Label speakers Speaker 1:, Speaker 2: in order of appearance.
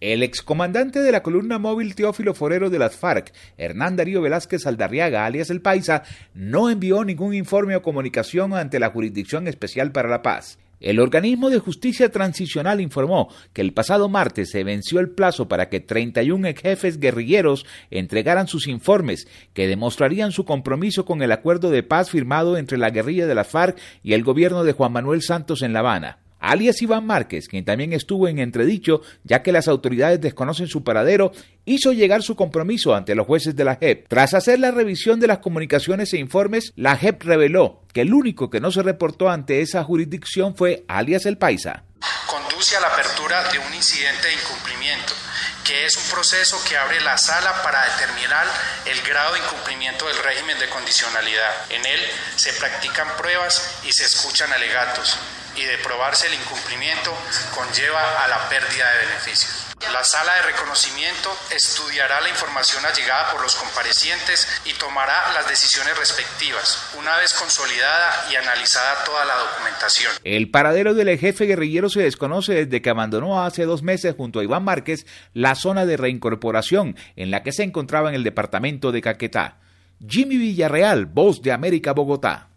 Speaker 1: El excomandante de la columna móvil Teófilo Forero de las FARC, Hernán Darío Velázquez Aldarriaga, alias El Paisa, no envió ningún informe o comunicación ante la Jurisdicción Especial para la Paz. El organismo de justicia transicional informó que el pasado martes se venció el plazo para que 31 jefes guerrilleros entregaran sus informes que demostrarían su compromiso con el acuerdo de paz firmado entre la guerrilla de las FARC y el gobierno de Juan Manuel Santos en La Habana. Alias Iván Márquez, quien también estuvo en entredicho, ya que las autoridades desconocen su paradero, hizo llegar su compromiso ante los jueces de la JEP. Tras hacer la revisión de las comunicaciones e informes, la JEP reveló que el único que no se reportó ante esa jurisdicción fue alias El Paisa.
Speaker 2: Conduce a la apertura de un incidente de incumplimiento, que es un proceso que abre la sala para determinar el grado de incumplimiento del régimen de condicionalidad. En él se practican pruebas y se escuchan alegatos, y de probarse el incumplimiento conlleva a la pérdida de beneficios. La sala de reconocimiento estudiará la información allegada por los comparecientes y tomará las decisiones respectivas, una vez consolidada y analizada toda la documentación.
Speaker 1: El paradero del jefe guerrillero se desconoce desde que abandonó hace 2 meses junto a Iván Márquez la zona de reincorporación en la que se encontraba en el departamento de Caquetá. Jimmy Villarreal, Voz de América, Bogotá.